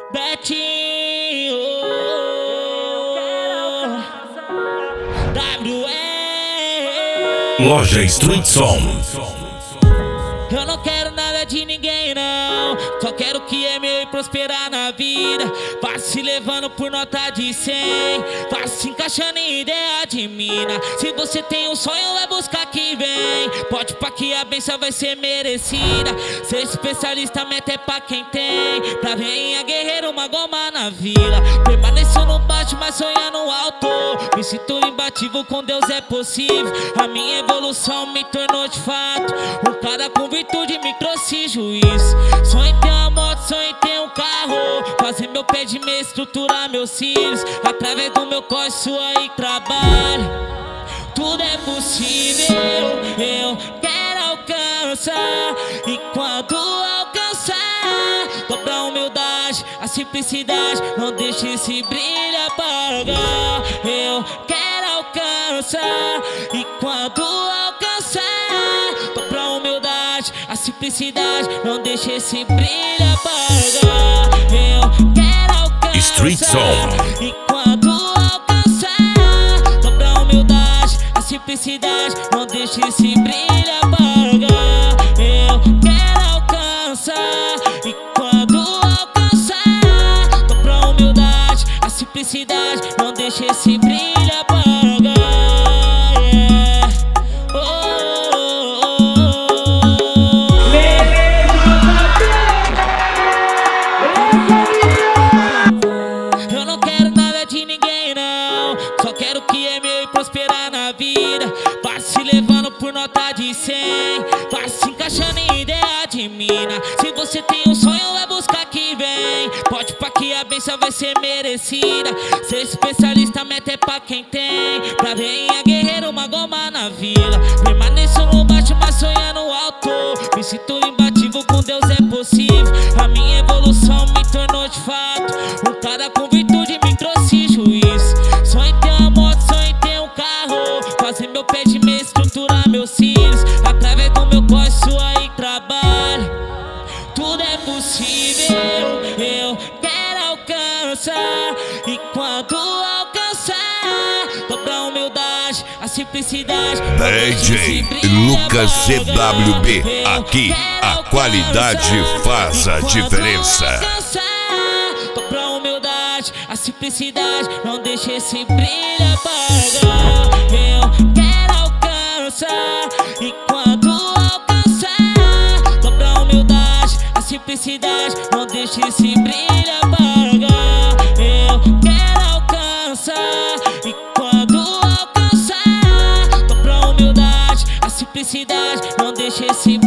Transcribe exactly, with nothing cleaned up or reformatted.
Betinho W E Loja Street Som. Eu não quero nada de ninguém não, só quero que é meu e prosperar na vida. Vai se levando por nota de cem, vai se encaixando em ideia de mina. Se você tem um sonho, vai buscar que vem. Pode pá que a benção vai ser merecida. Ser especialista, meta é pra quem tem. Pra venha guerreiro, uma goma na vila. Permaneço no baixo, mas sonhando alto. Me sinto imbatível, com Deus é possível. A minha evolução me tornou de fato um cara com virtude, me trouxe juízo. Sonho em ter uma moto, sonho em ter um carro. Fazer meu pé de meia, estruturar meus cílios. Através do meu corre, sua e trabalho. Tudo é possível, eu quero alcançar. E quando alcançar, dobra a humildade, a simplicidade. Não deixe esse brilho apagar. Eu quero alcançar. E quando alcançar, dobra a humildade, a simplicidade. Não deixe esse brilho apagar. Eu quero alcançar. Street Som. E quando alcançar, dobra a humildade, a simplicidade. Não deixe esse brilho apagar. Eu quero alcançar. E quando alcançar, dobra a humildade, a simplicidade. Não deixe esse brilho apagar. Yeah. Oh, oh, oh. Eu não quero nada de ninguém não, só quero que é meu e prosperar na vida. Vai se levando por nota de cem, vai se encaixando em ideia de mina. Se você tem um sonho, vai buscar que vem. Pode pá que a benção vai ser merecida. Ser especialista, meta é pra quem tem. Pra venha guerreiro, uma goma na vila. Permaneço no baixo, mas sonhando alto. Me sinto imbatível, com Deus é possível. A minha evolução me tornou de fato um cara com virtude, me trouxe juízo. Sonho em ter uma moto, sonho em ter um carro. Fazer meu pé de meia, estruturar meus cílios. Através do meu corre, sua e trabalho. Tudo é possível, eu quero alcançar. E quando alcançar, dobra a humildade, a simplicidade. D J Lucas C W B. Aqui a qualidade faz a diferença. Dobra a humildade, a simplicidade. Não deixe esse brilho apagar. Eu quero alcançar. E quando alcançar, dobra a humildade, a simplicidade. Não deixe esse brilho apagar. Eu quero alcançar. E quando alcançar, dobra a humildade, a simplicidade. Não deixe esse